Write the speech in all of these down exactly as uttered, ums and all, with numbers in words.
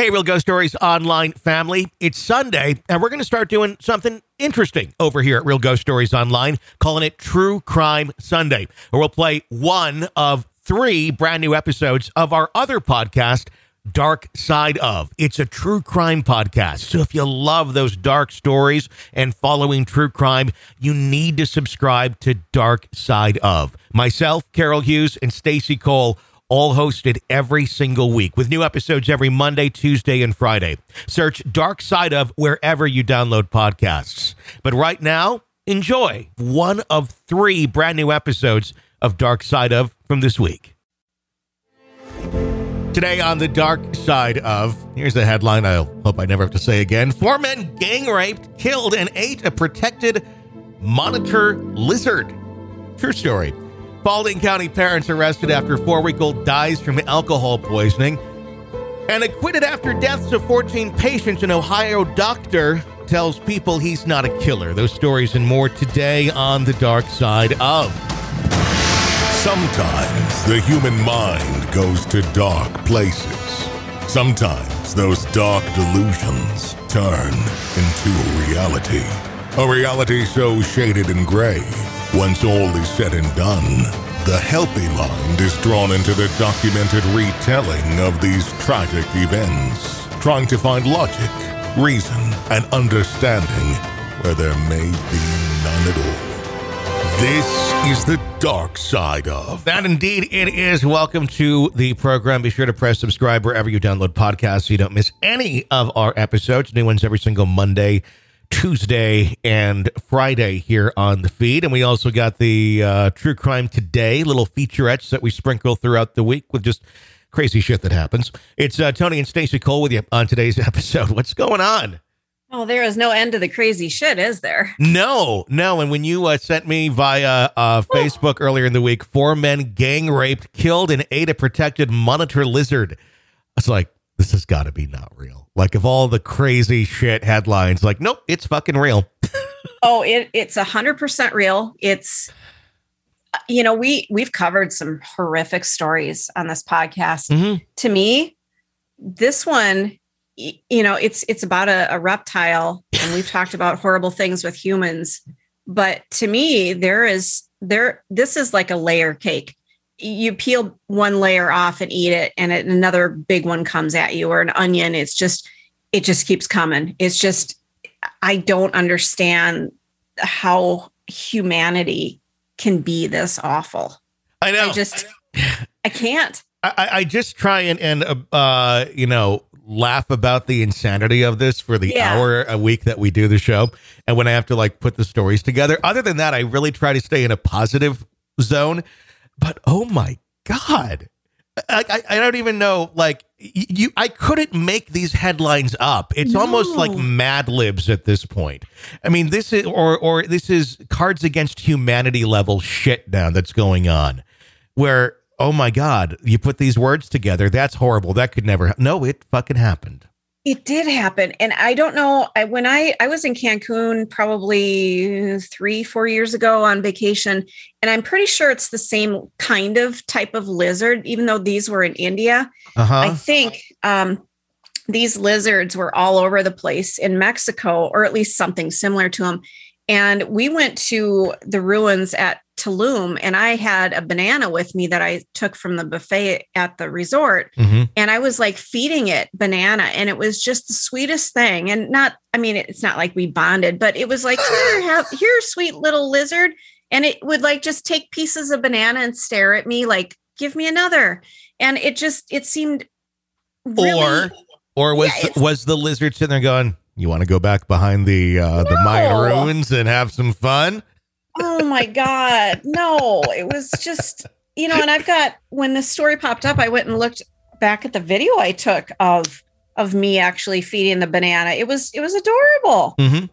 Hey, Real Ghost Stories Online family. It's Sunday, and we're going to start doing something interesting over here at Real Ghost Stories Online, calling it True Crime Sunday, where we'll play one of three brand new episodes of our other podcast, Dark Side Of. It's a true crime podcast, so if you love those dark stories and following true crime, you need to subscribe to Dark Side Of. Myself, Carol Hughes, and Stacey Cole all hosted every single week with new episodes every Monday, Tuesday, and Friday. Search Dark Side Of wherever you download podcasts. But right now, enjoy one of three brand new episodes of Dark Side Of from this week. Today on the Dark Side Of, here's the headline I hope I never have to say again. Four men gang raped, killed, and ate a protected monitor lizard. True story. Spalding County parents arrested after four-week-old dies from alcohol poisoning. And acquitted after deaths of fourteen patients. An Ohio doctor tells people he's not a killer. Those stories and more today on the Dark Side Of. Sometimes the human mind goes to dark places. Sometimes those dark delusions turn into a reality. A reality so shaded and gray, once all is said and done, the healthy mind is drawn into the documented retelling of these tragic events, trying to find logic, reason, and understanding where there may be none at all. This is the Dark Side Of. That indeed it is. Welcome to the program. Be sure to press subscribe wherever you download podcasts so you don't miss any of our episodes. New ones every single Monday, Tuesday, and Friday here on the feed. And we also got the uh, True Crime Today, little featurettes that we sprinkle throughout the week with just crazy shit that happens. It's uh, Tony and Stacey Cole with you on today's episode. What's going on? Oh, there is no end to the crazy shit, is there? No, no. And when you uh, sent me via uh, Facebook earlier in the week, four men gang raped, killed, and ate a protected monitor lizard, I was like, this has got to be not real. Like, of all the crazy shit headlines, like, nope, it's fucking real. oh, it, it's one hundred percent real. It's, you know, we, we've covered some horrific stories on this podcast. Mm-hmm. To me, this one, you know, it's it's about a, a reptile, and we've talked about horrible things with humans. But to me, there is, there, this is like a layer cake. You peel one layer off and eat it, and it, another big one comes at you, or an onion. It's just, it just keeps coming. It's just, I don't understand how humanity can be this awful. I know. I just, I can't. I, I just try and, and uh, you know, laugh about the insanity of this for the yeah. hour a week that we do the show. And when I have to like put the stories together, other than that, I really try to stay in a positive zone. But oh my God, I, I, I don't even know, like you, I couldn't make these headlines up. It's no. almost like Mad Libs at this point. I mean, this is, or, or this is Cards Against Humanity level shit now that's going on where, oh my God, you put these words together. That's horrible. That could never, ha- no, it fucking happened. It did happen. And I don't know, I, when I, I was in Cancun probably three, four years ago on vacation, and I'm pretty sure it's the same kind of type of lizard, even though these were in India. Uh-huh. I think um, these lizards were all over the place in Mexico, or at least something similar to them. And we went to the ruins at Tulum, and I had a banana with me that I took from the buffet at the resort. Mm-hmm. And I was like feeding it banana, and it was just the sweetest thing. And not, I mean, it's not like we bonded, but it was like, here, have, here, sweet little lizard. And it would like just take pieces of banana and stare at me like, give me another. And it just, it seemed really, or, or was, yeah, the, was the lizard sitting there going, you want to go back behind the, uh, no. the Mayan ruins and have some fun? Oh my God. No, it was just, you know, and I've got, when this story popped up, I went and looked back at the video I took of, of me actually feeding the banana. It was, it was adorable. Mm-hmm.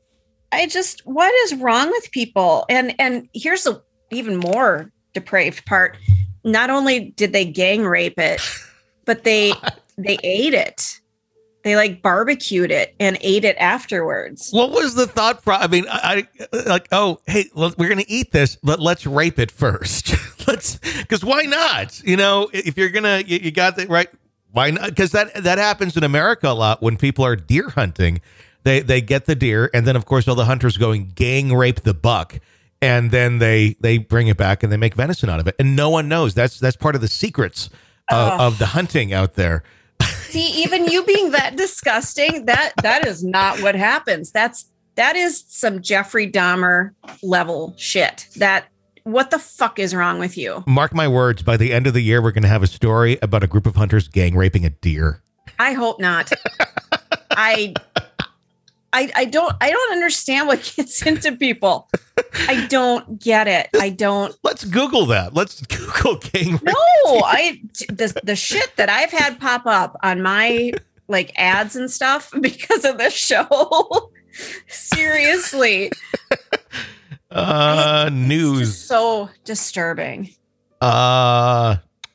I just, what is wrong with people? And, and here's the even more depraved part. Not only did they gang rape it, but they, they ate it. They like barbecued it and ate it afterwards. What was the thought? Pro- I mean, I, I like, oh, hey, well, we're going to eat this, but let's rape it first. let's, because why not? You know, if you're going to, you, you got the right, Why not? Because that, that happens in America a lot when people are deer hunting. They they get the deer, and then, of course, all the hunters go and gang rape the buck, and then they they bring it back and they make venison out of it. And no one knows. That's that's part of the secrets of, Oh. of the hunting out there. See, even you being that disgusting, that that is not what happens. That's that is some Jeffrey Dahmer level shit. That what the fuck is wrong with you? Mark my words, by the end of the year, we're going to have a story about a group of hunters gang raping a deer. I hope not. I I I don't I don't understand what gets into people. I don't get it. I don't. Let's Google that. Let's Google gang rape. No, I the the shit that I've had pop up on my like ads and stuff because of this show. Seriously. Uh, It's news. just so disturbing. Uh,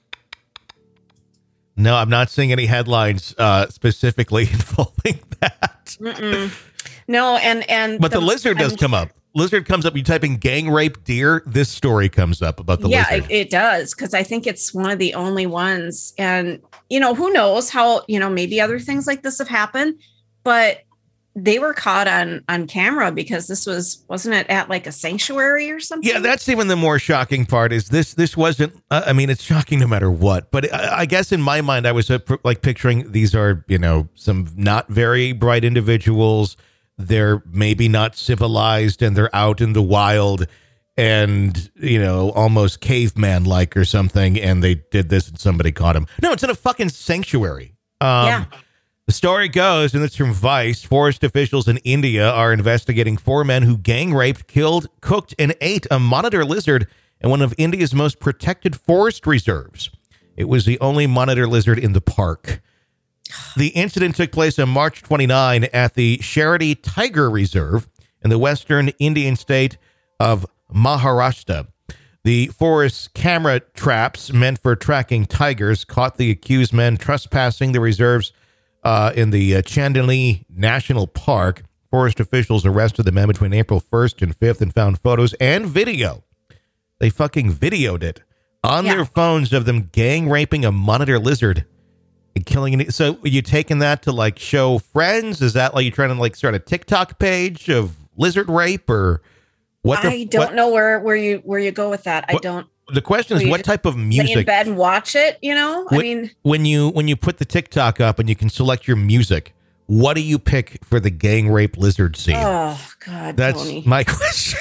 no, I'm not seeing any headlines uh, specifically involving that. Mm-mm. No, and and But the, lizard does I'm- come up. Lizard comes up. You type in gang rape deer. This story comes up about the yeah, lizard. it, it does because I think it's one of the only ones. And you know, who knows how, you know, maybe other things like this have happened, but they were caught on on camera because this was wasn't it at like a sanctuary or something? Yeah, that's even the more shocking part. Is this this wasn't? Uh, I mean, it's shocking no matter what. But I, I guess in my mind, I was uh, pr- like picturing these are, you know, some not very bright individuals. They're maybe not civilized, and they're out in the wild, and you know, almost caveman like or something. And they did this, and somebody caught him. No, it's in a fucking sanctuary. Um, Yeah. The story goes, and it's from Vice, forest officials in India are investigating four men who gang raped, killed, cooked, and ate a monitor lizard in one of India's most protected forest reserves. It was the only monitor lizard in the park. The incident took place on March twenty-ninth at the Sharadi Tiger Reserve in the western Indian state of Maharashtra. The forest's camera traps meant for tracking tigers caught the accused men trespassing the reserve's Uh, in the uh, Chandni National Park. Forest officials arrested the men between April first and fifth and found photos and video. They fucking videoed it on Yeah. their phones of them gang raping a monitor lizard and killing it. So you taking that to like show friends? Is that like you trying to like start a TikTok page of lizard rape or what? The, I don't what- know where where you where you go with that. I What- don't The question is, Will you what just type of lay in music? bed and watch it, you know? I What- mean, when you when you put the TikTok up and you can select your music, what do you pick for the gang rape lizard scene? oh God, That's Tony. my question.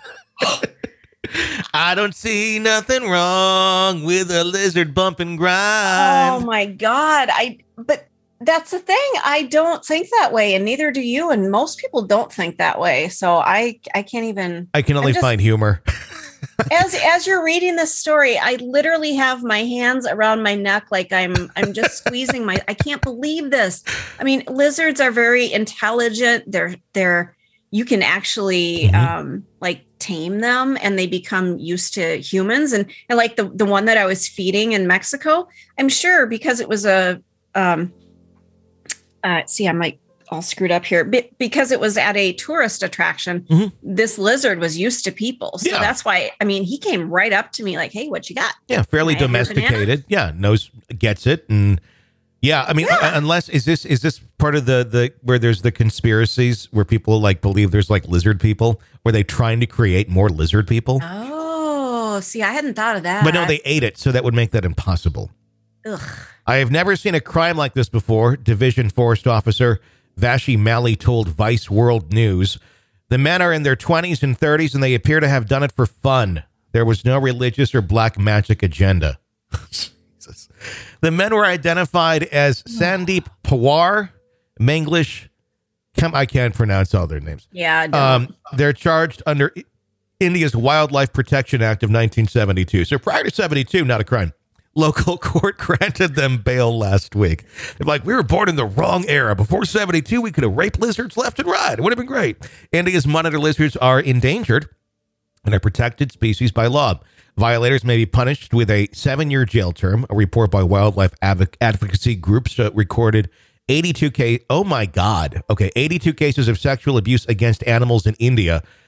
I don't see nothing wrong with a lizard bump and Oh grind. my God. I but that's the thing. I don't think that way, and neither do you. And most people don't think that way. So I I can't even I can only I'm just- find humor. as as you're reading this story, I literally have my hands around my neck like I'm I'm just squeezing my I can't believe this. I mean, lizards are very intelligent. They're they're you can actually Mhm. um like tame them and they become used to humans. And, and like the, the one that I was feeding in Mexico, I'm sure because it was a um uh see, I'm like all screwed up here Be- because it was at a tourist attraction. Mhm. This lizard was used to people. So Yeah. that's why, I mean, he came right up to me like, hey, what you got? Yeah, fairly Can I have your domesticated. Yeah, knows gets it, and yeah, I mean, Yeah. uh, unless is this is this part of the the where there's the conspiracies where people like believe there's like lizard people, were they trying to create more lizard people? Oh, see, I hadn't thought of that. But no, they ate it, so that would make that impossible. Ugh. I have never seen a crime like this before, Division Forest Officer Vashi Mali told Vice World News. The men are in their twenties and thirties, and they appear to have done it for fun. There was no religious or black magic agenda. Jesus. The men were identified as Sandeep Pawar, Manglish. Come, I can't pronounce all their names. Yeah. No. Um, they're charged under I- India's Wildlife Protection Act of nineteen seventy-two. So prior to seventy-two, not a crime. Local court granted them bail last week. They're like, we were born in the wrong era. Before seventy-two, we could have raped lizards left and right. It would have been great. India's monitor lizards are endangered and are protected species by law. Violators may be punished with a seven-year jail term. A report by wildlife advoc- advocacy groups uh, recorded eighty-two cases. Oh, my God. Okay, eighty-two cases of sexual abuse against animals in India.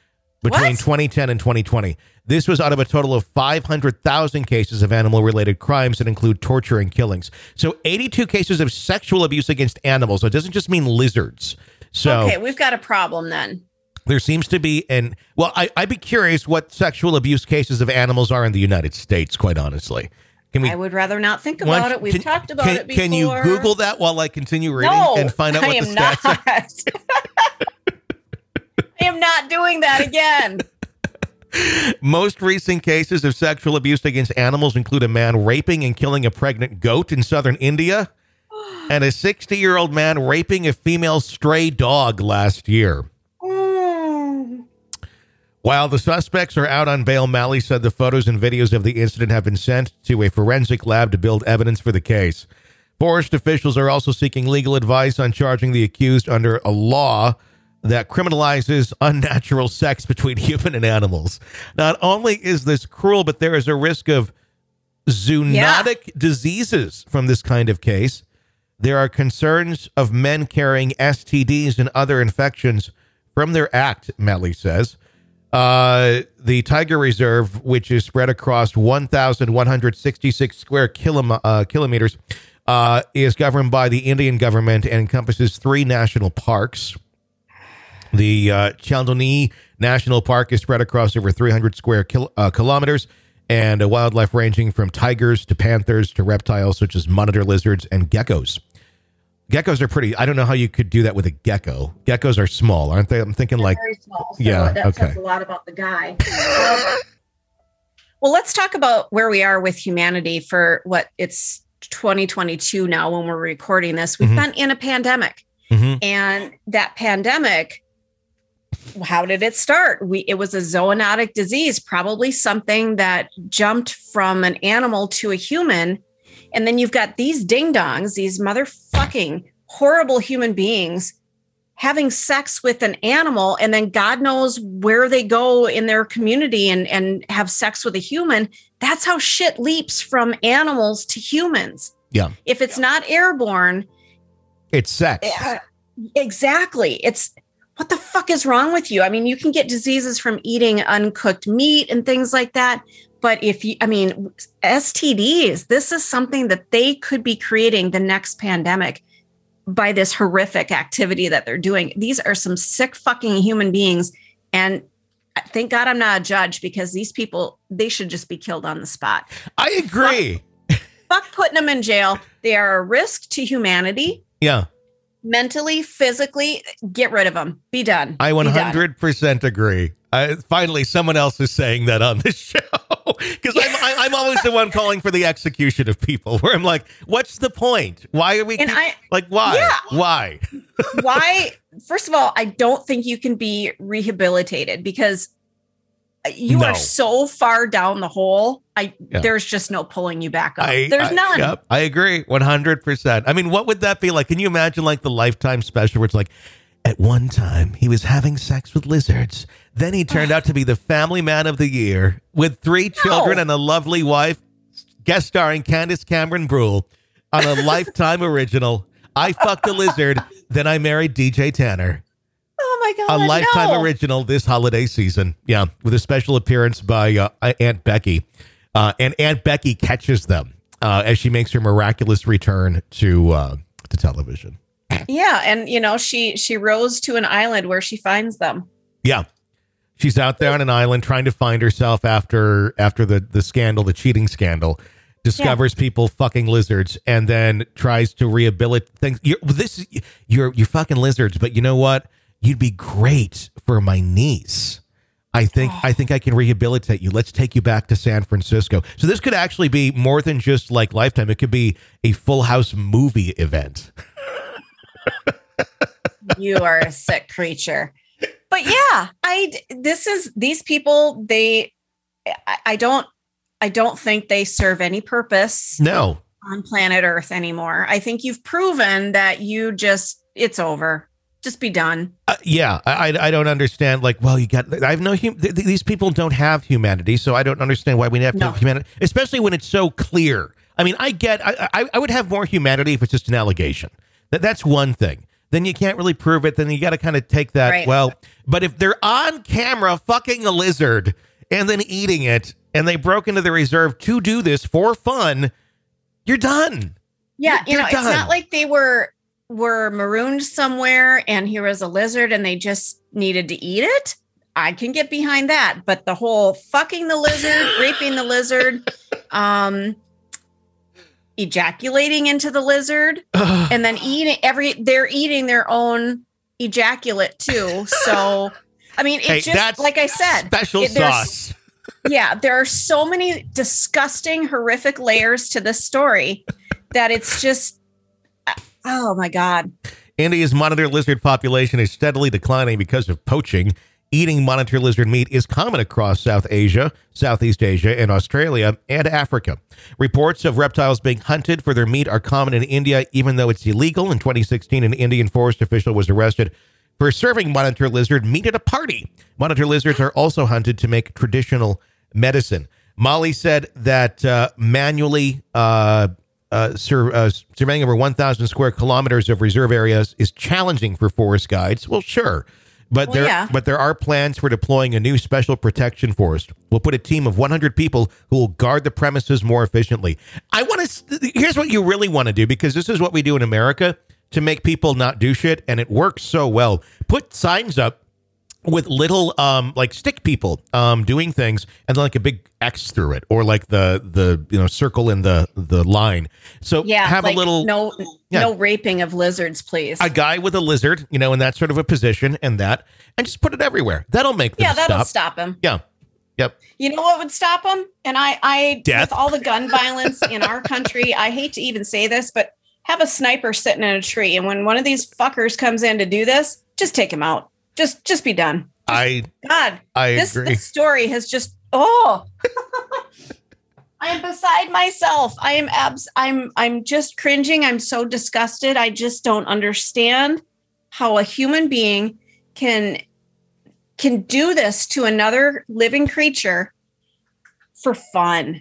between What? twenty ten and twenty twenty. This was out of a total of five hundred thousand cases of animal-related crimes that include torture and killings. So eighty-two cases of sexual abuse against animals. So it doesn't just mean lizards. So Okay, we've got a problem then. there seems to be an, well, I, I'd be curious what sexual abuse cases of animals are in the United States, quite honestly. Can we, I would rather not think why about don't- it. We've can- talked about can, it before. Can you Google that while I continue reading No, and find out what I the am stats are? not. I am not doing that again. Most recent cases of sexual abuse against animals include a man raping and killing a pregnant goat in southern India and a sixty-year-old man raping a female stray dog last year. Mm. While the suspects are out on bail, Malley said the photos and videos of the incident have been sent to a forensic lab to build evidence for the case. Forest officials are also seeking legal advice on charging the accused under a law that criminalizes unnatural sex between human and animals. Not only is this cruel, but there is a risk of zoonotic diseases from this kind of case. There are concerns of men carrying S T Ds and other infections from their act, Malley says. Uh, the Tiger Reserve, which is spread across one thousand one hundred sixty-six square kilom- uh, kilometers, uh, is governed by the Indian government and encompasses three national parks. The uh, Chandoni National Park is spread across over three hundred square kil- uh, kilometers, and uh, wildlife ranging from tigers to panthers to reptiles such as monitor lizards and geckos. Geckos are pretty. I don't know how you could do that with a gecko. Geckos are small, aren't they? I'm thinking like, Very small. So yeah, that okay. says a lot about the guy. Um, well, let's talk about where we are with humanity for what it's twenty twenty-two now when we're recording this. We've Mhm. been in a pandemic, Mhm. and that pandemic, how did it start? We it was a zoonotic disease, probably something that jumped from an animal to a human. And then you've got these ding-dongs, these motherfucking horrible human beings having sex with an animal, and then God knows where they go in their community and, and have sex with a human. That's how shit leaps from animals to humans. Yeah. If it's not airborne, It's sex. uh, exactly. It's what the fuck is wrong with you? I mean, you can get diseases from eating uncooked meat and things like that. But if you, I mean, S T Ds, this is something that they could be creating the next pandemic by this horrific activity that they're doing. These are some sick fucking human beings. And thank God I'm not a judge, because these people, they should just be killed on the spot. I agree. Fuck, fuck putting them in jail. They are a risk to humanity. Yeah. Mentally, physically, get rid of them. Be done. I Be one done. hundred percent agree. I, finally, someone else is saying that on this show, because I'm, I, I'm always the one calling for the execution of people, where I'm like, what's the point? Why are we And I- like, why? Yeah. Why? Why? First of all, I don't think you can be rehabilitated, because you No. are so far down the hole. I Yeah. there's just no pulling you back up. I, There's I- none. Yep, I agree one hundred percent. I mean, what would that be like? Can you imagine like the Lifetime special where it's like, at one time he was having sex with lizards. Then he turned out to be the family man of the year with three children and a lovely wife, guest starring Candace Cameron Brule on a Lifetime original. I fucked a lizard, then I married D J Tanner. Oh my A god! Lifetime no. original this holiday season. Yeah, with a special appearance by uh, Aunt Becky. Uh, and Aunt Becky catches them uh, as she makes her miraculous return to uh, to television. Yeah, and you know, she she rose to an island where she finds them. Yeah. She's out there on an island trying to find herself after after the, the scandal, the cheating scandal, discovers people fucking lizards, and then tries to rehabilitate things. You're, this is, you're, you're fucking lizards, but you know what? You'd be great for my niece. I think I think I can rehabilitate you. Let's take you back to San Francisco. So this could actually be more than just like Lifetime. It could be a Full House movie event. You are a sick creature. But yeah, I this is these people, they I, I don't I don't think they serve any purpose No. on planet Earth anymore. I think you've proven that you just it's over. Just be done. Uh, yeah, I, I I don't understand. Like, well, you got. I have no. Hum, th- th- these people don't have humanity, so I don't understand why we have to No. have humanity, especially when it's so clear. I mean, I get. I, I I would have more humanity if it's just an allegation. That that's one thing. then you can't really prove it. Then you got to kind of take that. Right. Well, but if they're on camera fucking a lizard and then eating it, and they broke into the reserve to do this for fun, you're done. Yeah, You're you know, done. it's not like they were were marooned somewhere and here was a lizard and they just needed to eat it. I can get behind that, but the whole fucking the lizard, raping the lizard, um, ejaculating into the lizard, and then eating every they're eating their own ejaculate too. So, I mean, it's Hey, just that's like I said, special it- there's- sauce. yeah, there are so many disgusting, horrific layers to this story that it's just, oh my God. India's monitor lizard population is steadily declining because of poaching. Eating monitor lizard meat is common across South Asia, Southeast Asia, and Australia, and Africa. Reports of reptiles being hunted for their meat are common in India, even though it's illegal. In twenty sixteen, an Indian forest official was arrested for serving monitor lizard meat at a party. Monitor lizards are also hunted to make traditional medicine. Molly said that uh, manually uh, uh, sur- uh, surveying over one thousand square kilometers of reserve areas is challenging for forest guides. Well, sure. But Well, there, yeah. but there are plans for deploying a new special protection forest. We'll put a team of one hundred people who will guard the premises more efficiently. I want to. Here's what you really want to do, because this is what we do in America to make people not do shit, and it works so well. Put signs up with little um like stick people um doing things, and then like a big X through it, or like the the you know circle in the the line. So Yeah, have like a little no Yeah. no raping of lizards, please. a guy with a lizard, you know, in that sort of a position, and that, and just put it everywhere. That'll make them yeah, that'll stop. stop him. Yeah. Yep. You know what would stop him? And I, I, Death. with all the gun violence in our country, I hate to even say this, but have a sniper sitting in a tree, and when one of these fuckers comes in to do this, just take him out. Just, just be done. I God, I this, agree. this story has just oh. I am beside myself. I am abs. I'm. I'm just cringing. I'm so disgusted. I just don't understand how a human being can can do this to another living creature for fun.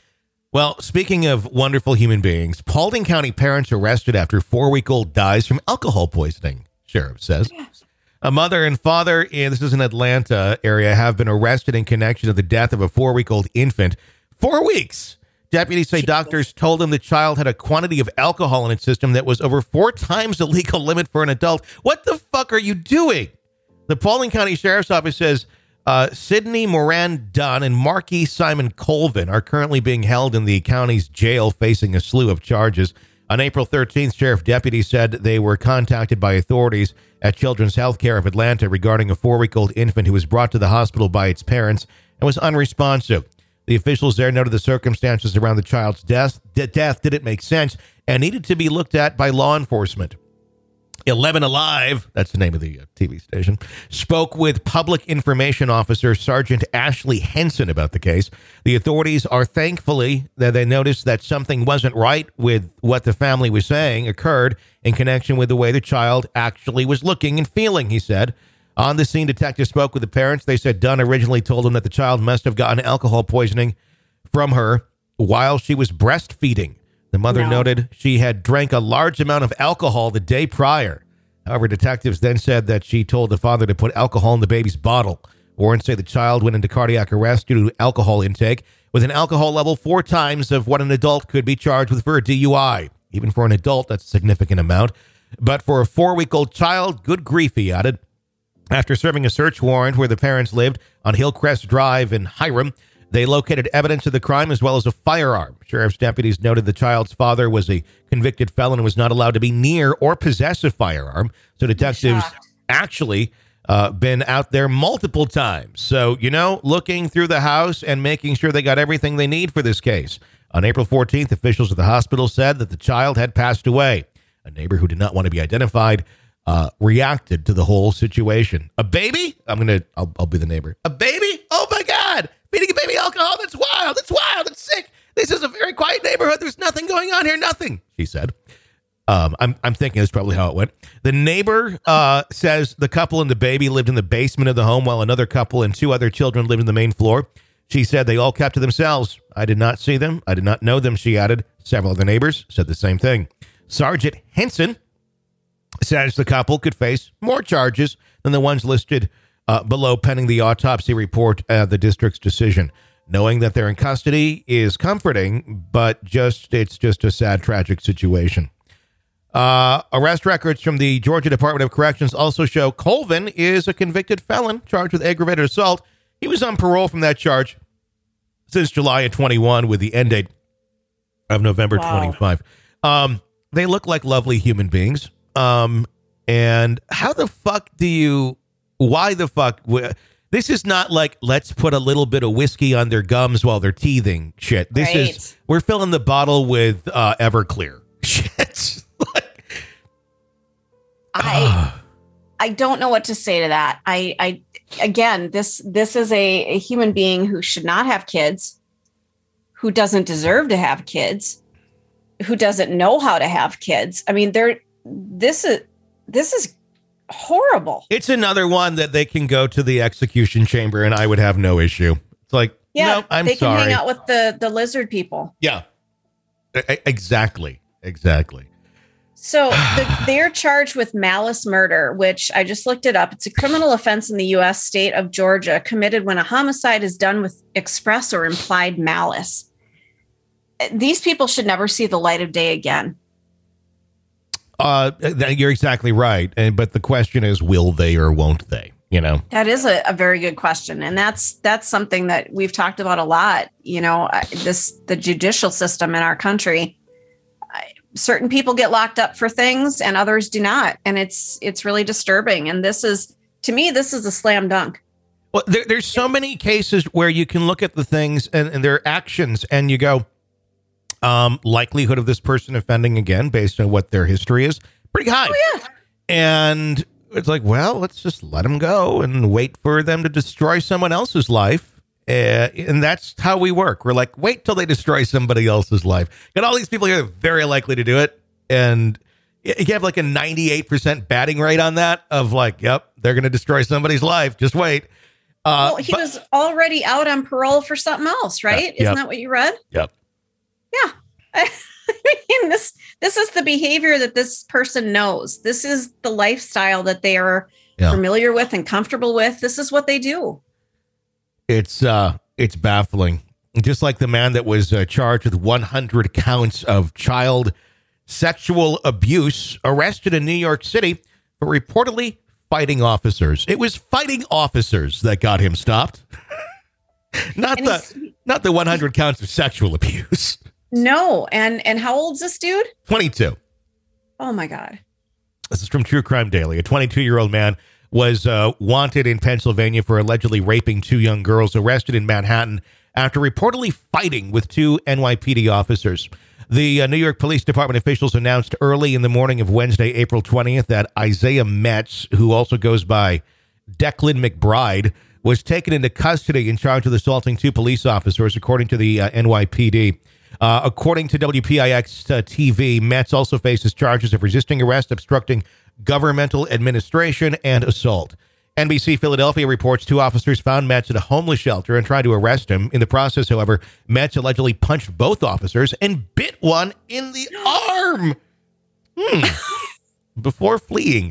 Well, speaking of wonderful human beings, Paulding County parents arrested after four-week-old dies from alcohol poisoning, sheriff says. A mother and father, and this is in Atlanta area, have been arrested in connection to the death of a four-week-old infant. Four weeks. Deputies say doctors told them the child had a quantity of alcohol in its system that was over four times the legal limit for an adult. What the fuck are you doing? The Paulding County Sheriff's Office says uh, Sydney Moran Dunn and Marquis Simon Colvin are currently being held in the county's jail facing a slew of charges. On April thirteenth, sheriff deputies said they were contacted by authorities at Children's Healthcare of Atlanta regarding a four-week-old infant who was brought to the hospital by its parents and was unresponsive. The officials there noted the circumstances around the child's death, de- death didn't make sense and needed to be looked at by law enforcement. eleven Alive, that's the name of the uh, T V station, spoke with Public Information Officer Sergeant Ashley Henson about the case. The authorities are thankfully that they noticed that something wasn't right with what the family was saying occurred in connection with the way the child actually was looking and feeling, he said. On the scene, detectives spoke with the parents. They said Dunn originally told them that the child must have gotten alcohol poisoning from her while she was breastfeeding. The mother No. noted she had drank a large amount of alcohol the day prior. However, detectives then said that she told the father to put alcohol in the baby's bottle. Warrants say the child went into cardiac arrest due to alcohol intake with an alcohol level four times of what an adult could be charged with for a D U I. Even for an adult, that's a significant amount. But for a four-week-old child, good grief, he added. After serving a search warrant where the parents lived on Hillcrest Drive in Hiram, they located evidence of the crime as well as a firearm. Sheriff's deputies noted the child's father was a convicted felon and was not allowed to be near or possess a firearm. So detectives shocked. actually uh, been out there multiple times. So, you know, looking through the house and making sure they got everything they need for this case. On April fourteenth, officials at the hospital said that the child had passed away. A neighbor who did not want to be identified Uh, reacted to the whole situation. A baby? I'm going to, I'll, I'll be the neighbor. A baby? Oh my God. Feeding a baby alcohol? That's wild. That's wild. That's sick. This is a very quiet neighborhood. There's nothing going on here. Nothing, she said. Um, I'm, I'm thinking that's probably how it went. The neighbor uh, says the couple and the baby lived in the basement of the home while another couple and two other children lived in the main floor. She said they all kept to themselves. I did not see them. I did not know them, she added. Several other neighbors said the same thing. Sergeant Henson says the couple could face more charges than the ones listed uh, below pending the autopsy report and the district's decision. Knowing that they're in custody is comforting, but just it's just a sad, tragic situation. Uh, arrest records from the Georgia Department of Corrections also show Colvin is a convicted felon charged with aggravated assault. He was on parole from that charge since July of twenty-one with the end date of November wow. twenty-five. Um, they look like lovely human beings. Um, and how the fuck do you, why the fuck, this is not like, let's put a little bit of whiskey on their gums while they're teething shit. This right. is, we're filling the bottle with uh, Everclear shit. like, I, uh. I don't know what to say to that. I, I, again, this, this is a, a human being who should not have kids, who doesn't deserve to have kids, who doesn't know how to have kids. I mean, they're, this is, this is horrible. It's another one that they can go to the execution chamber and I would have no issue. It's like, yeah, no, I'm they sorry. They can hang out with the, the lizard people. Yeah, exactly. Exactly. So the, they're charged with malice murder, which I just looked it up. It's a criminal offense in the U S state of Georgia committed when a homicide is done with express or implied malice. These people should never see the light of day again. Uh, you're exactly right. And, but the question is, will they or won't they? You know, that is a, a very good question. And that's, that's something that we've talked about a lot. You know, this, the judicial system in our country, certain people get locked up for things and others do not. And it's, it's really disturbing. And this is, to me, this is a slam dunk. Well, there, there's so many cases where you can look at the things and, and their actions and you go, um, likelihood of this person offending again, based on what their history is, pretty high. Oh, yeah. And it's like, well, let's just let them go and wait for them to destroy someone else's life. Uh, and that's how we work. We're like, wait till they destroy somebody else's life. Got all these people here very likely to do it. And you have like a ninety-eight percent batting rate on that of like, yep, they're going to destroy somebody's life. Just wait. Uh, well, he but, was already out on parole for something else, right? Uh, Isn't yep. that what you read? Yep. Yeah. I mean, this, this is the behavior that this person knows. This is the lifestyle that they are yeah. familiar with and comfortable with. This is what they do. It's uh, it's baffling. Just like the man that was uh, charged with one hundred counts of child sexual abuse, arrested in New York City for reportedly fighting officers. It was fighting officers that got him stopped. not and the not the one hundred counts of sexual abuse. No. And and how old's this dude? twenty-two. Oh, my God. This is from True Crime Daily. A twenty-two-year-old man was uh, wanted in Pennsylvania for allegedly raping two young girls, arrested in Manhattan after reportedly fighting with two N Y P D officers. The uh, New York Police Department officials announced early in the morning of Wednesday, April twentieth, that Isaiah Metz, who also goes by Declan McBride, was taken into custody in charge of assaulting two police officers, according to the uh, N Y P D. Uh, according to W P I X uh, T V, Metz also faces charges of resisting arrest, obstructing governmental administration, and assault. N B C Philadelphia reports two officers found Metz at a homeless shelter and tried to arrest him. In the process, however, Metz allegedly punched both officers and bit one in the arm hmm. before fleeing.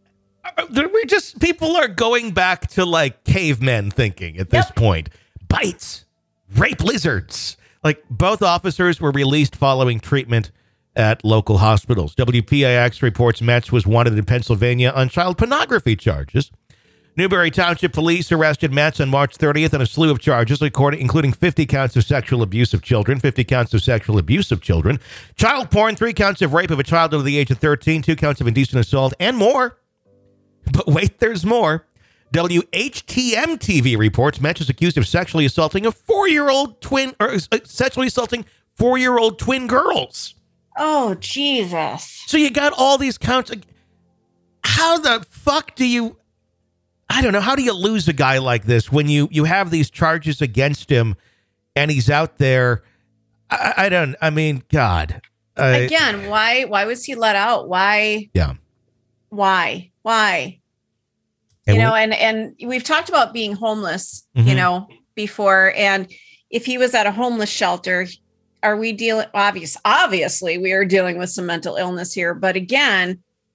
We just people are going back to like cavemen thinking at this yep. point. Bites, rape lizards. Like both officers were released following treatment at local hospitals. W P I X reports Metz was wanted in Pennsylvania on child pornography charges. Newberry Township Police arrested Metz on March thirtieth on a slew of charges, including fifty counts of sexual abuse of children, fifty counts of sexual abuse of children, child porn, three counts of rape of a child under the age of thirteen, two counts of indecent assault, and more. But wait, there's more. W H T M T V reports Metz is accused of sexually assaulting a four-year-old twin, or uh, sexually assaulting four-year-old twin girls. Oh, Jesus. So you got all these counts. How the fuck do you, I don't know, how do you lose a guy like this when you, you have these charges against him and he's out there? I, I don't, I mean, God. Uh, Again, why, why was he let out? Why? Yeah. Why? Why? And you know, we, and, and we've talked about being homeless, mm-hmm. you know, before. And if he was at a homeless shelter, are we dealing, obvious, obviously we are dealing with some mental illness here. But again,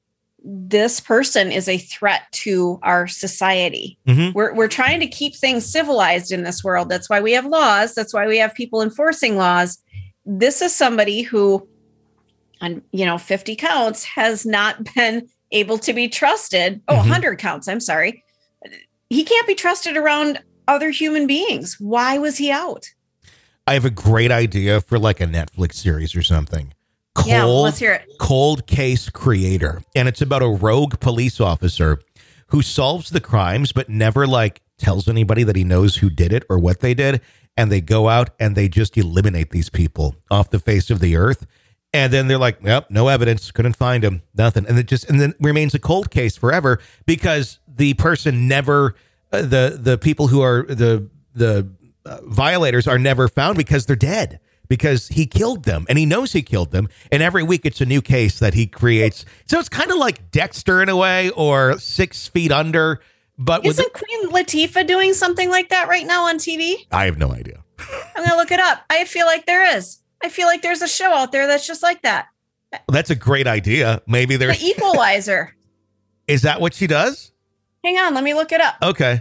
this person is a threat to our society. Mm-hmm. We're, we're trying to keep things civilized in this world. That's why we have laws. That's why we have people enforcing laws. This is somebody who, on, you know, fifty counts has not been able to be trusted. Oh, Mm-hmm. one hundred counts. I'm sorry. He can't be trusted around other human beings. Why was he out? I have a great idea for like a Netflix series or something. Cold, Yeah, let's hear it. Cold Case Creator. And it's about a rogue police officer who solves the crimes, but never like tells anybody that he knows who did it or what they did. And they go out and they just eliminate these people off the face of the earth. And then they're like, nope, no evidence. Couldn't find him. Nothing. And it just, and then remains a cold case forever because the person never, uh, the, the people who are the, the uh, violators are never found because they're dead. Because he killed them and he knows he killed them. And every week it's a new case that he creates. So it's kind of like Dexter in a way or Six Feet Under. But with Isn't the, Queen Latifah doing something like that right now on T V? I have no idea. I'm going to look it up. I feel like there is. I feel like there's a show out there that's just like that. That's a great idea. Maybe there The Equalizer. is that what she does? Hang on. Let me look it up. Okay.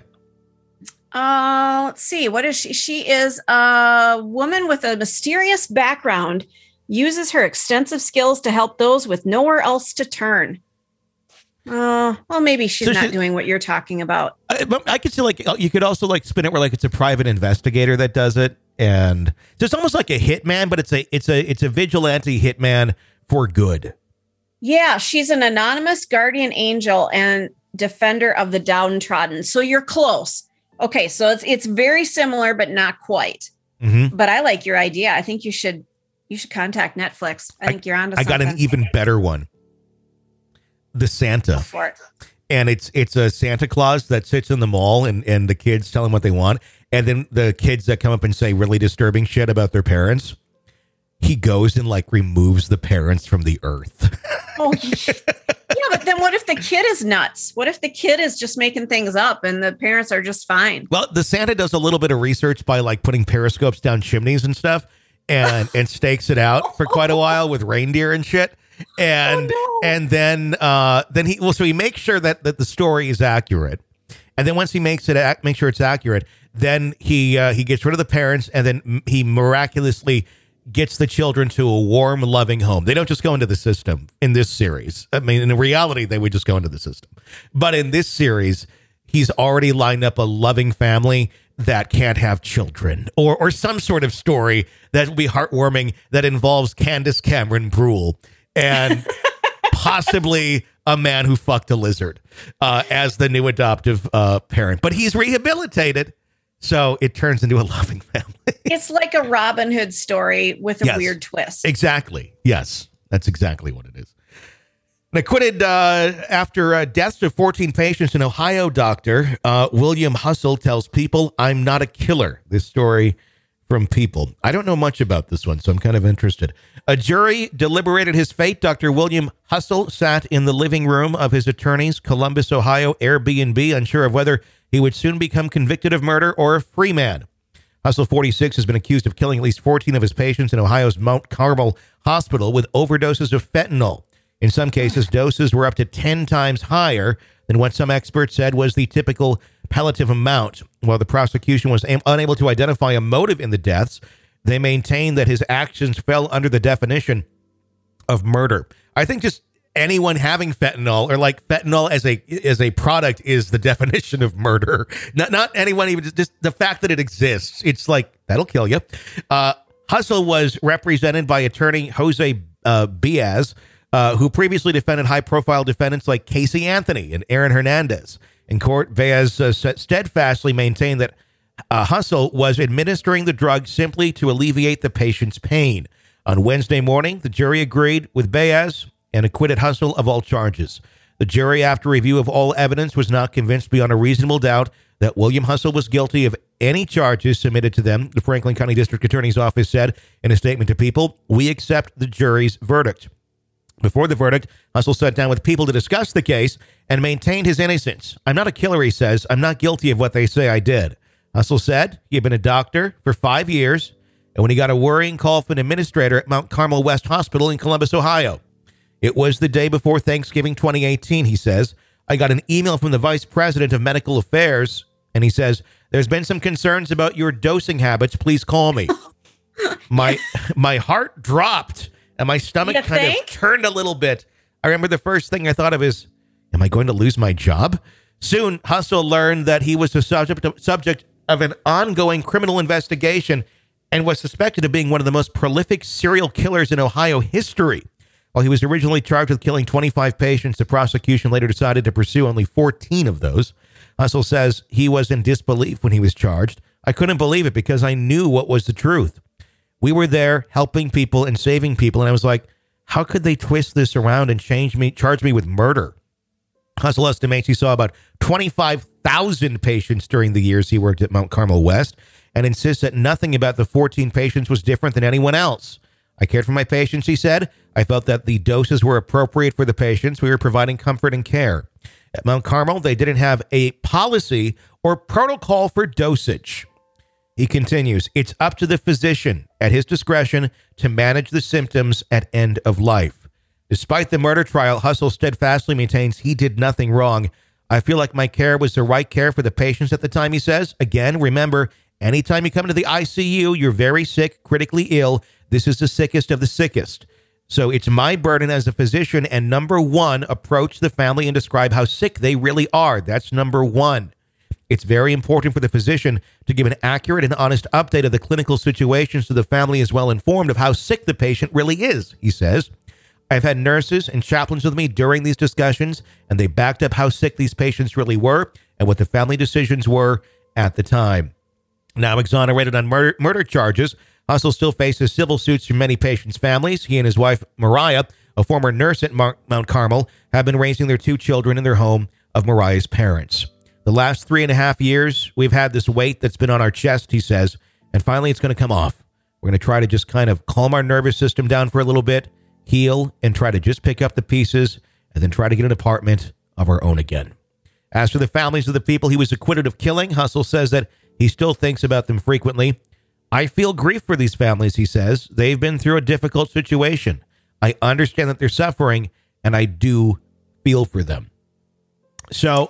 Uh, let's see. What is she? She is a woman with a mysterious background, uses her extensive skills to help those with nowhere else to turn. Uh, well, maybe she's So not she- doing what you're talking about. I, but I could see like you could also like spin it where like it's a private investigator that does it, and so it's almost like a hitman, but it's a it's a it's a vigilante hitman for good. Yeah, she's an anonymous guardian angel and defender of the downtrodden. So you're close. Okay, so it's it's very similar, but not quite. Mm-hmm. But I like your idea. I think you should you should contact Netflix. I think you're onto I something. got an even better one. The Santa. Go for it. And it's it's a Santa Claus that sits in the mall and, and the kids tell him what they want. And then the kids that come up and say really disturbing shit about their parents, he goes and like removes the parents from the earth. Oh, yeah, but then what if the kid is nuts? What if the kid is just making things up and the parents are just fine? Well, the Santa does a little bit of research by like putting periscopes down chimneys and stuff and, and stakes it out for quite a while with reindeer and shit. And Oh, no. and then uh, then he well so he makes sure that, that the story is accurate. And then once he makes it ac- make sure it's accurate, then he uh, he gets rid of the parents and then m- he miraculously gets the children to a warm, loving home. They don't just go into the system in this series. I mean, in reality, they would just go into the system. But in this series, he's already lined up a loving family that can't have children or or some sort of story that will be heartwarming that involves Candace Cameron Brule and possibly a man who fucked a lizard uh, as the new adoptive uh, parent. But he's rehabilitated, so it turns into a loving family. It's like a Robin Hood story with a Yes. weird twist. Exactly. Yes, that's exactly what it is. An acquitted uh, after uh, deaths of fourteen patients in Ohio doctor uh, William Hustle tells People, I'm not a killer. This story from People. I don't know much about this one, so I'm kind of interested. A jury deliberated his fate. Doctor William Hustle sat in the living room of his attorney's Columbus, Ohio Airbnb, unsure of whether he would soon become convicted of murder or a free man. Hustle, forty-six, has been accused of killing at least fourteen of his patients in Ohio's Mount Carmel Hospital with overdoses of fentanyl. In some cases, doses were up to ten times higher than what some experts said was the typical palliative amount. While the prosecution was am- unable to identify a motive in the deaths, they maintained that his actions fell under the definition of murder. I think just anyone having fentanyl or like fentanyl as a as a product is the definition of murder. Not not anyone even just, just the fact that it exists. It's like that'll kill you. Uh, Hustle was represented by attorney Jose uh, Biaz, uh, who previously defended high-profile defendants like Casey Anthony and Aaron Hernandez. In court, Biaz uh, steadfastly maintained that uh, Hustle was administering the drug simply to alleviate the patient's pain. On Wednesday morning, the jury agreed with Biaz and acquitted Hustle of all charges. The jury, after review of all evidence, was not convinced beyond a reasonable doubt that William Hustle was guilty of any charges submitted to them. The Franklin County District Attorney's Office said in a statement to People, "We accept the jury's verdict." Before the verdict, Hustle sat down with People to discuss the case and maintained his innocence. "I'm not a killer," he says. "I'm not guilty of what they say I did." Hustle said he had been a doctor for five years, and when he got a worrying call from an administrator at Mount Carmel West Hospital in Columbus, Ohio. It was the day before Thanksgiving twenty eighteen, he says. I got an email from the vice president of medical affairs, and he says, there's been some concerns about your dosing habits. Please call me. my my heart dropped, and my stomach You kind think? of turned a little bit. I remember the first thing I thought of is, am I going to lose my job? Soon, Hustle learned that he was the subject of, subject of an ongoing criminal investigation and was suspected of being one of the most prolific serial killers in Ohio history. While he was originally charged with killing twenty-five patients, the prosecution later decided to pursue only fourteen of those. Hustle says he was in disbelief when he was charged. I couldn't believe it because I knew what was the truth. We were there helping people and saving people, and I was like, how could they twist this around and change me, charge me with murder? Hustle estimates he saw about twenty-five thousand patients during the years he worked at Mount Carmel West and insists that nothing about the fourteen patients was different than anyone else. I cared for my patients, he said. I felt that the doses were appropriate for the patients. We were providing comfort and care. At Mount Carmel, they didn't have a policy or protocol for dosage. He continues, it's up to the physician at his discretion to manage the symptoms at end of life. Despite the murder trial, Hustle steadfastly maintains he did nothing wrong. I feel like my care was the right care for the patients at the time, he says. Again, remember, anytime you come into the I C U, you're very sick, critically ill. This is the sickest of the sickest. So it's my burden as a physician, and number one, approach the family and describe how sick they really are. That's number one. It's very important for the physician to give an accurate and honest update of the clinical situation so the family is well informed of how sick the patient really is, he says. I've had nurses and chaplains with me during these discussions, and they backed up how sick these patients really were and what the family decisions were at the time. Now exonerated on murder, murder charges, Hustle still faces civil suits from many patients' families. He and his wife, Mariah, a former nurse at Mar- Mount Carmel, have been raising their two children in their home of Mariah's parents. The last three and a half years, we've had this weight that's been on our chest, he says, and finally it's going to come off. We're going to try to just kind of calm our nervous system down for a little bit, heal, and try to just pick up the pieces, and then try to get an apartment of our own again. As for the families of the people he was acquitted of killing, Hustle says that he still thinks about them frequently. I feel grief for these families, he says. They've been through a difficult situation. I understand that they're suffering, and I do feel for them. So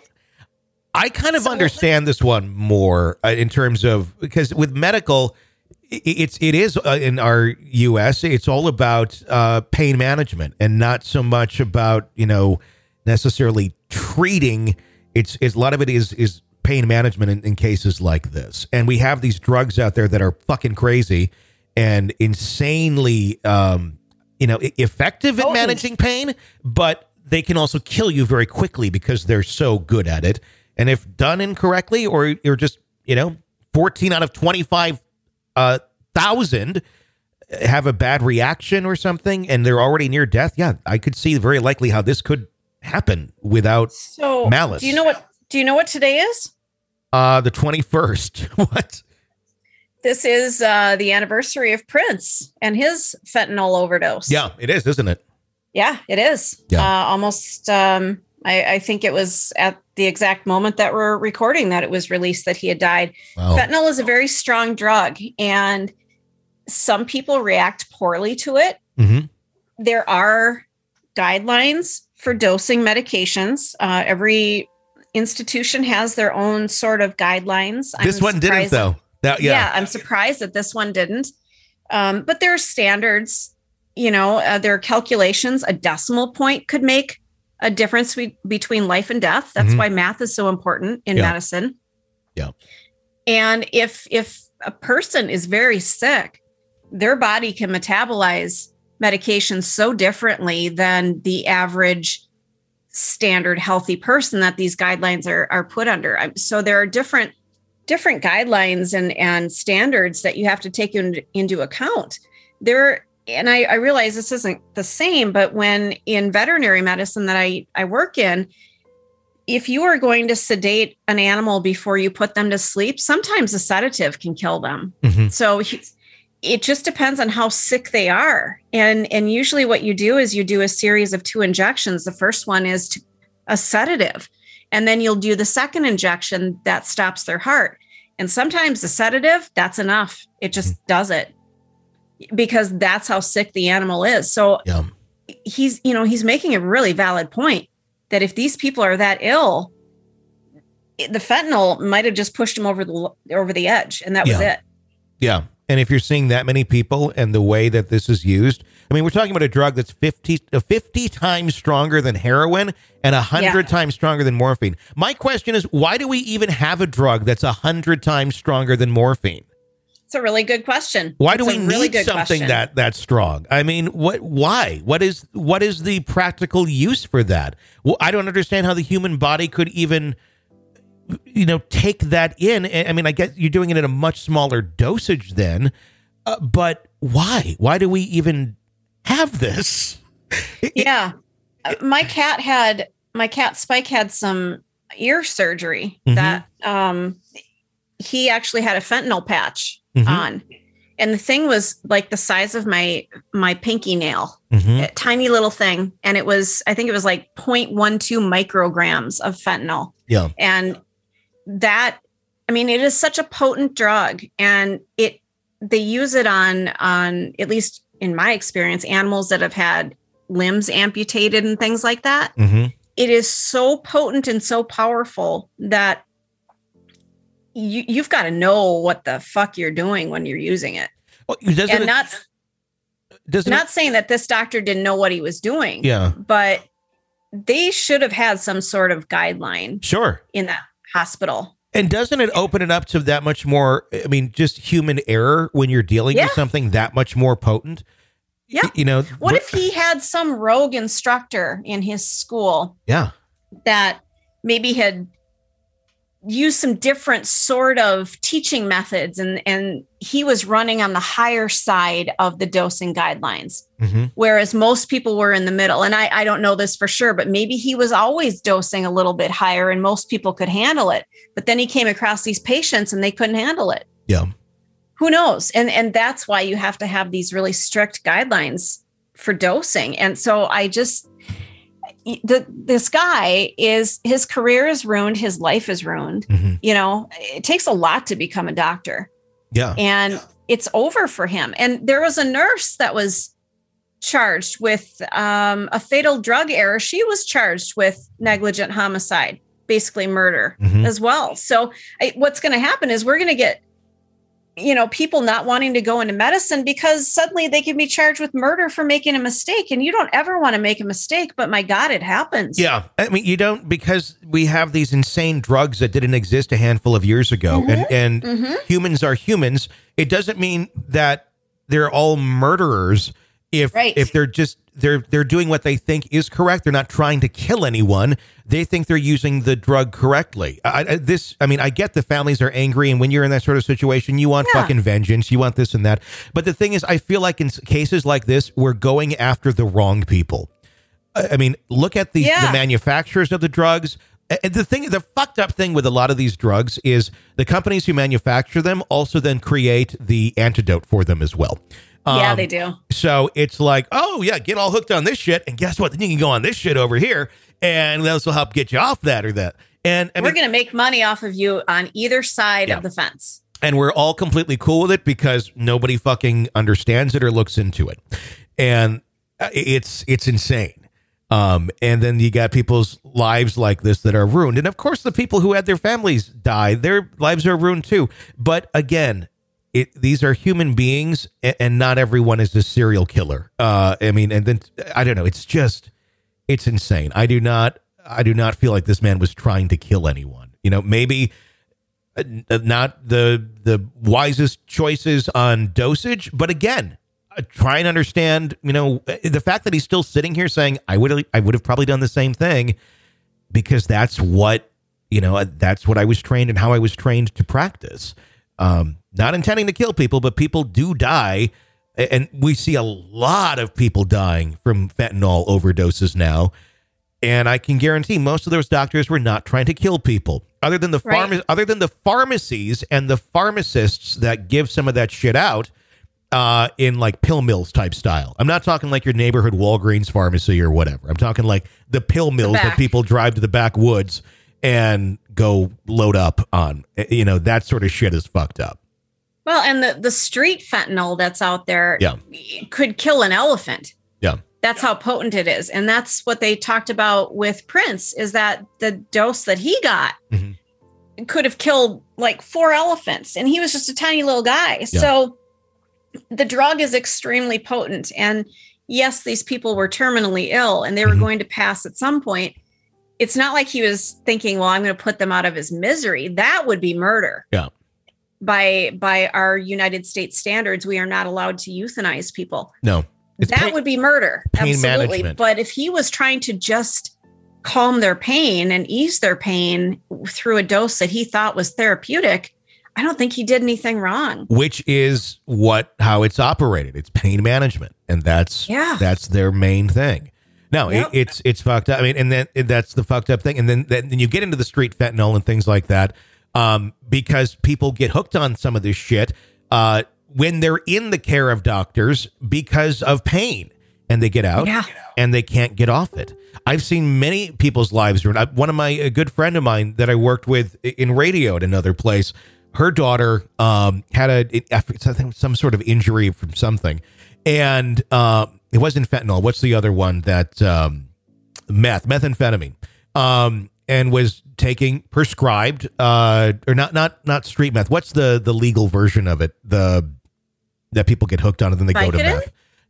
I kind of so, understand this one more uh, in terms of, because with medical, it, it's, it is uh, in our U S, it's all about uh, pain management and not so much about, you know, necessarily treating. It's, it's a lot of it is, is pain management in, in cases like this. And we have these drugs out there that are fucking crazy and insanely, um, you know, effective at managing pain, but they can also kill you very quickly because they're so good at it. And if done incorrectly, or you're just, you know, fourteen out of twenty-five uh, thousand have a bad reaction or something, and they're already near death. Yeah, I could see very likely how this could happen without so, malice. Do you know what? Do you know what today is? Uh, the twenty-first. What? This is uh, the anniversary of Prince and his fentanyl overdose. Yeah, it is, isn't it? Yeah, it is. Yeah. Uh, almost. Um, I, I think it was at the exact moment that we're recording that it was released that he had died. Wow. Fentanyl is a very strong drug, and some people react poorly to it. Mm-hmm. There are guidelines for dosing medications. Uh, every institution has their own sort of guidelines. This I'm one didn't, though. That, yeah. yeah, I'm surprised that this one didn't. Um, but there are standards, you know, uh, there are calculations. A decimal point could make a difference be- between life and death. That's mm-hmm. why math is so important in yeah. medicine. Yeah. And if if a person is very sick, their body can metabolize medications so differently than the average standard healthy person that these guidelines are are put under. So there are different different guidelines and and standards that you have to take in, into account. There, and I, I realize this isn't the same, but when in veterinary medicine that I, I work in, if you are going to sedate an animal before you put them to sleep, sometimes a sedative can kill them. Mm-hmm. So he, it just depends on how sick they are. And, and usually what you do is you do a series of two injections. The first one is to, a sedative, and then you'll do the second injection that stops their heart. And sometimes the sedative, that's enough. It just does it because that's how sick the animal is. So yeah. he's, you know, he's making a really valid point that if these people are that ill, the fentanyl might have just pushed him over the over the edge, and that was Yeah. it. Yeah. And if you're seeing that many people and the way that this is used, I mean, we're talking about a drug that's fifty, uh, fifty times stronger than heroin and one hundred Yeah. times stronger than morphine. My question is, why do we even have a drug that's one hundred times stronger than morphine? It's a really good question. Why It's do we a really need good something question. that that strong? I mean, what? Why? What is what is the practical use for that? Well, I don't understand how the human body could even, you know, take that in. I mean, I guess you're doing it in a much smaller dosage then, uh, but why? Why do we even have this? Yeah. Uh, my cat had, my cat Spike had some ear surgery Mhm. that um, he actually had a fentanyl patch Mhm. on. And the thing was like the size of my, my pinky nail, Mhm. a tiny little thing. And it was, I think it was like zero point one two micrograms of fentanyl. Yeah. And that, I mean, it is such a potent drug, and it, they use it on, on, at least in my experience, animals that have had limbs amputated and things like that. hmm It is so potent and so powerful that you, you've got to know what the fuck you're doing when you're using it. Well, doesn't And it, not, doesn't not it, saying that this doctor didn't know what he was doing, yeah, but they should have had some sort of guideline sure. in that hospital. And doesn't it open it up to that much more, I mean, just human error when you're dealing Yeah. with something that much more potent? Yeah. You know, What if he had some rogue instructor in his school yeah. that maybe had used some different sort of teaching methods, and, and he was running on the higher side of the dosing guidelines, hmm whereas most people were in the middle. And I, I don't know this for sure, but maybe he was always dosing a little bit higher and most people could handle it. But then he came across these patients and they couldn't handle it. Yeah. Who knows? And and that's why you have to have these really strict guidelines for dosing. And so I just, the this guy is, his career is ruined, his life is ruined. hmm You know, it takes a lot to become a doctor, Yeah. and it's over for him. And there was a nurse that was charged with um, a fatal drug error. She was charged with negligent homicide, basically murder Mhm. as well. So I, what's going to happen is we're going to get, you know, people not wanting to go into medicine because suddenly they can be charged with murder for making a mistake. And you don't ever want to make a mistake, but my God, it happens. Yeah. I mean, you don't, because we have these insane drugs that didn't exist a handful of years ago, and, and Mhm. humans are humans. It doesn't mean that they're all murderers. If, Right. if they're just, they're, they're doing what they think is correct. They're not trying to kill anyone. They think they're using the drug correctly. I, I, this, I mean, I get the families are angry, and when you're in that sort of situation, you want Yeah. fucking vengeance. You want this and that. But the thing is, I feel like in s- cases like this, we're going after the wrong people. I I mean, look at the, Yeah. the manufacturers of the drugs. And the thing, the fucked up thing with a lot of these drugs is the companies who manufacture them also then create the antidote for them as well. Yeah, Um, they do. So it's like, oh yeah, get all hooked on this shit, and guess what? Then you can go on this shit over here, and this will help get you off that or that. And I We're mean, going to make money off of you on either side Yeah. of the fence. and we're all completely cool with it because nobody fucking understands it or looks into it, and uh, it's it's insane. Um, and then you got people's lives like this that are ruined, and of course, the people who had their families die, their lives are ruined too. But again, it, these are human beings, and, and not everyone is a serial killer. Uh, I mean, and then I don't know. It's just, it's insane. I do not, I do not feel like this man was trying to kill anyone. You know, maybe uh, not the the wisest choices on dosage, but again, uh, try and understand. You know, the fact that he's still sitting here saying, "I would, I would have probably done the same thing," because that's what you know. That's what I was trained and how I was trained to practice. Um, not intending to kill people, but people do die. And we see a lot of people dying from fentanyl overdoses now. And I can guarantee most of those doctors were not trying to kill people. Other than the Right. pharma- other than the pharmacies and the pharmacists that give some of that shit out uh, in like pill mills type style. I'm not talking like your neighborhood Walgreens pharmacy or whatever. I'm talking like the pill mills that back. people drive to the backwoods and go load up on. You know, that sort of shit is fucked up. Well, and the, the street fentanyl that's out there Yeah. could kill an elephant. Yeah. That's how potent it is. And that's what they talked about with Prince, is that the dose that he got mm-hmm. could have killed like four elephants. And he was just a tiny little guy. Yeah. So the drug is extremely potent. And yes, these people were terminally ill and they were mm-hmm. going to pass at some point. It's not like he was thinking, well, I'm going to put them out of his misery. That would be murder. Yeah. By, by our United States standards, we are not allowed to euthanize people. No. It's that pain, would be murder. Pain absolutely. Management. But if he was trying to just calm their pain and ease their pain through a dose that he thought was therapeutic, I don't think he did anything wrong. Which is what how it's operated. It's pain management, and that's yeah. that's their main thing. No, yep. it, it's it's fucked up. I mean, and then that's the fucked up thing. And then then you get into the street fentanyl and things like that, um, because people get hooked on some of this shit. Uh, when they're in the care of doctors because of pain, and they get out yeah. and they can't get off it. I've seen many people's lives ruined. One of my, a good friend of mine that I worked with in radio at another place, her daughter um, had a, it, I think some sort of injury from something. And uh, it wasn't fentanyl. What's the other one that, um, meth, methamphetamine, um, and was taking prescribed, uh, or not, not, not street meth. What's the, the legal version of it? The, that people get hooked on and then they Vicodin? Go to meth.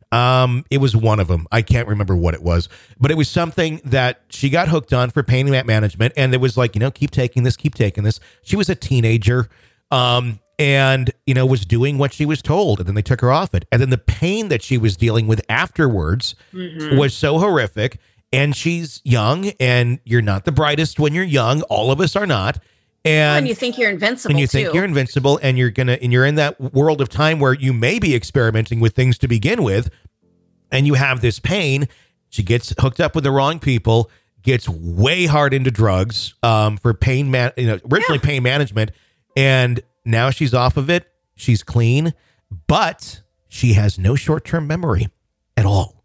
Um, it was one of them. I can't remember what it was, but it was something that she got hooked on for pain management. And it was like, you know, keep taking this, keep taking this. She was a teenager, um, and, you know, was doing what she was told. And then they took her off it. And then the pain that she was dealing with afterwards mm-hmm. was so horrific. And she's young, and you're not the brightest when you're young. All of us are not. And, and you think you're invincible, and you too. think you're invincible, and you're gonna, and you're in that world of time where you may be experimenting with things to begin with, and you have this pain. She gets hooked up with the wrong people, gets way hard into drugs um, for pain, man, you know, originally yeah. pain management, and now she's off of it. She's clean, but she has no short-term memory at all.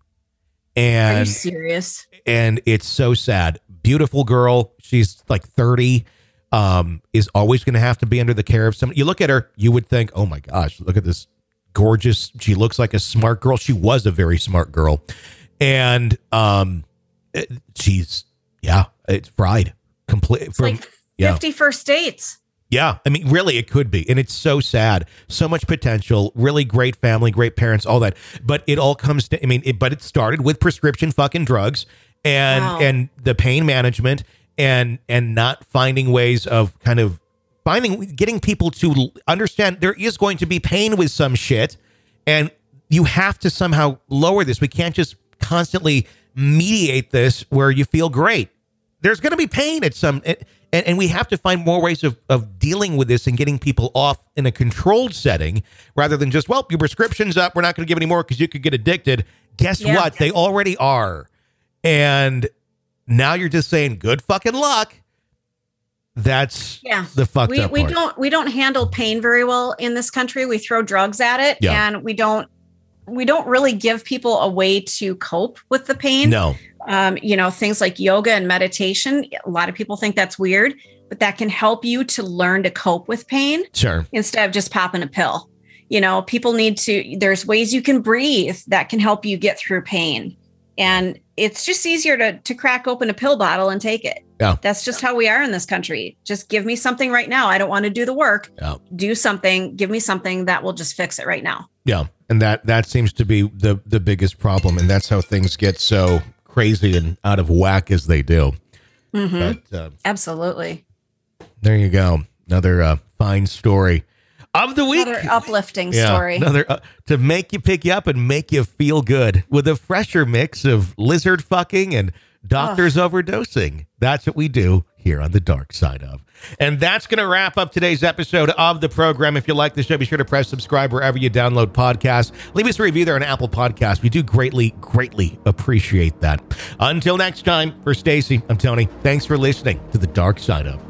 And are you serious? And it's so sad. Beautiful girl. She's like thirty. Um, is always going to have to be under the care of someone. You look at her, you would think, oh my gosh, look at this gorgeous. She looks like a smart girl. She was a very smart girl. And um, it, she's, yeah, it's fried. Complete. It's from, like fifty yeah. first dates. Yeah. I mean, really, it could be. And it's so sad. So much potential, really great family, great parents, all that. But it all comes to, I mean, it, but it started with prescription fucking drugs and, wow. and the pain management. And and not finding ways of kind of finding, getting people to understand there is going to be pain with some shit. And you have to somehow lower this. We can't just constantly mediate this where you feel great. There's going to be pain at some, and, and we have to find more ways of, of dealing with this and getting people off in a controlled setting rather than just, well, your prescription's up. We're not going to give any more because you could get addicted. Guess yeah. what? They already are. And now you're just saying good fucking luck. That's yeah. the fucked we, up we part. don't we don't handle pain very well in this country. We throw drugs at it, yeah. and we don't we don't really give people a way to cope with the pain. No, um, you know, things like yoga and meditation. A lot of people think that's weird, but that can help you to learn to cope with pain. Sure, instead of just popping a pill. You know, people need to. There's ways you can breathe that can help you get through pain. And it's just easier to to crack open a pill bottle and take it. Yeah. That's just how we are in this country. Just give me something right now. I don't want to do the work. Yeah. Do something. Give me something that will just fix it right now. Yeah. And that that seems to be the, the biggest problem. And that's how things get so crazy and out of whack as they do. Mm-hmm. But, uh, absolutely. There you go. Another uh, fine story of the week. Another uplifting yeah, story. Another uh, to make you pick you up and make you feel good with a fresher mix of lizard fucking and doctors oh. overdosing. That's what we do here on The Dark Side of. And that's going to wrap up today's episode of the program. If you like the show, be sure to press subscribe wherever you download podcasts. Leave us a review there on Apple Podcasts. We do greatly, greatly appreciate that. Until next time, for Stacy, I'm Tony. Thanks for listening to The Dark Side of.